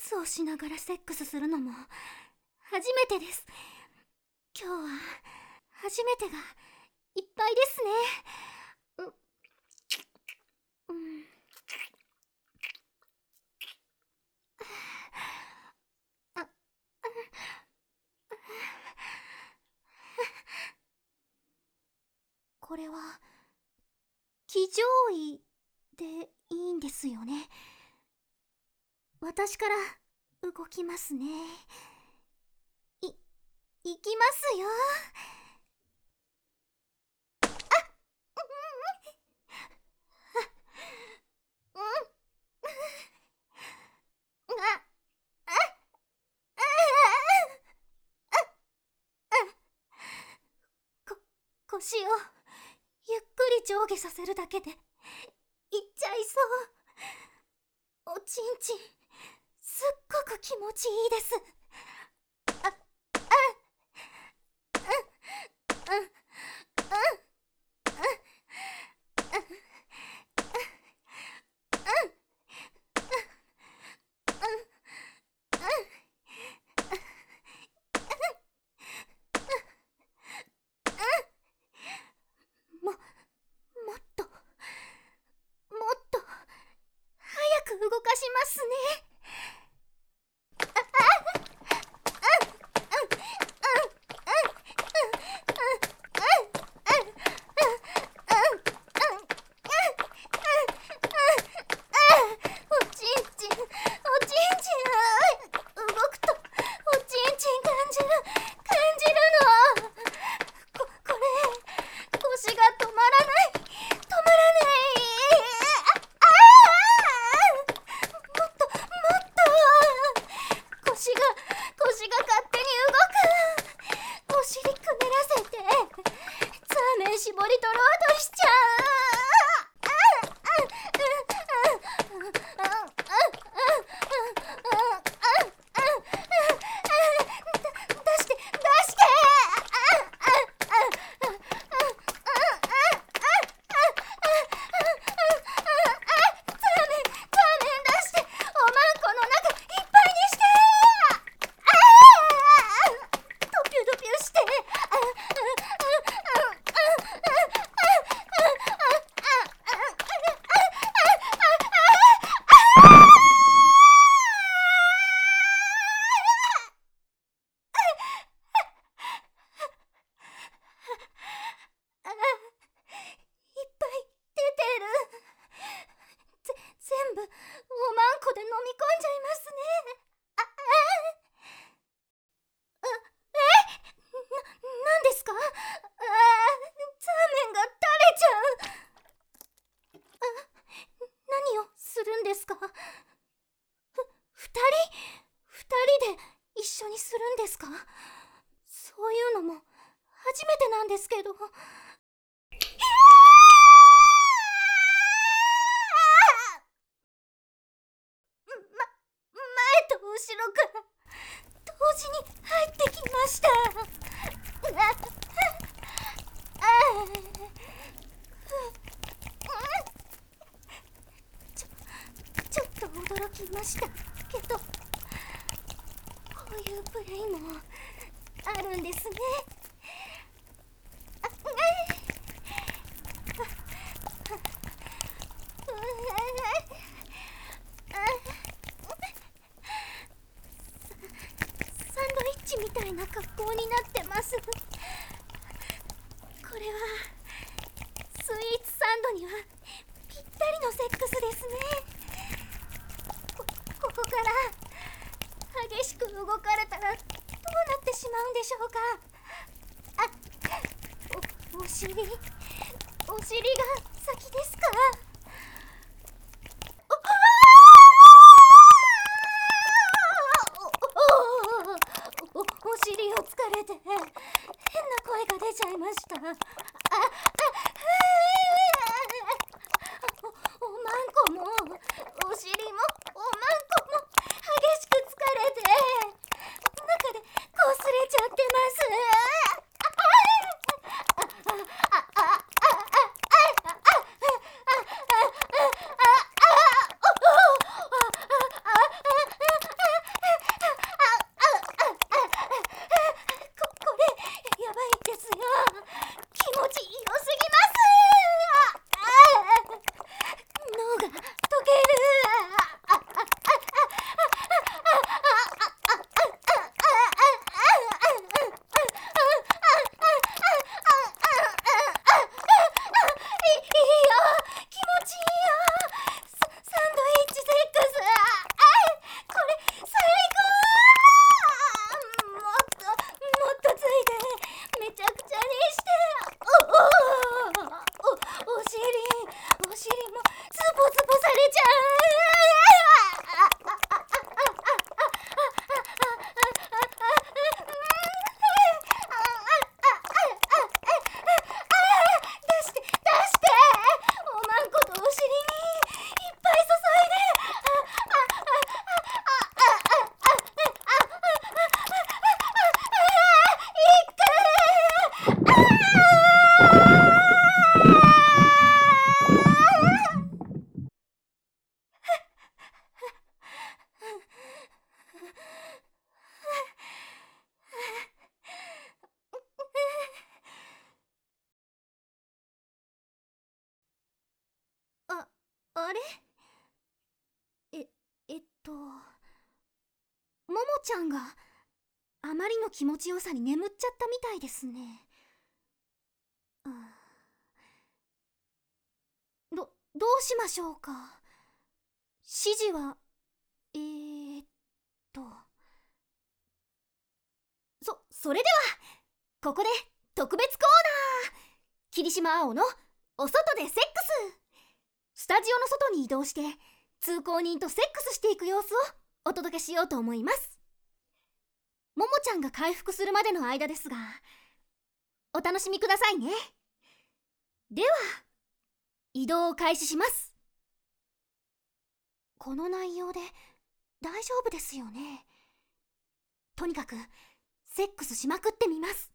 スをしながらセックスするのも初めてです。今日は初めてがいっぱいですね。これは騎乗位でいいんですよね。私から動きますね。行きますよ。腰をゆっくり上下させるだけでいっちゃいそう。おちんちんすっごく気持ちいいです。もっと早く動かしますね。おちんちん動くとおちんちん感じるの。これ腰が止まらない。もっと腰が勝手に動く。お尻くねらせてザーメン絞り取ろうとしちゃう。出して。全部おまんこで飲み込んじゃいますね。なんですか？ザーメンが垂れちゃう。何をするんですか？二人で一緒にするんですか？そういうのも初めてなんですけど。前と後ろから同時に入ってきました。ちょっと驚きましたけど、こういうプレイもあるんですね。サンドイッチみたいな格好になってます。これはスイーツサンドにはぴったりのセックスですね。ここから激しく動かれたらどうなってしまうんでしょうか。お尻が先ですか？お尻をつかれて変な声が出ちゃいました。おまんこもお尻もおまんこも激しくつかれて中でこすれちゃってます。 ちゃ出して出して、おまんことお尻にいっぱい注いで。あれ、ええっとももちゃんがあまりの気持ちよさに眠っちゃったみたいですね。どうしましょうか。指示はーっとそれではここで特別コーナー、霧島青のお外でセックス。スタジオの外に移動して通行人とセックスしていく様子をお届けしようと思います。ももちゃんが回復するまでの間ですがお楽しみくださいね。では移動を開始します。この内容で大丈夫ですよね。とにかくセックスしまくってみます。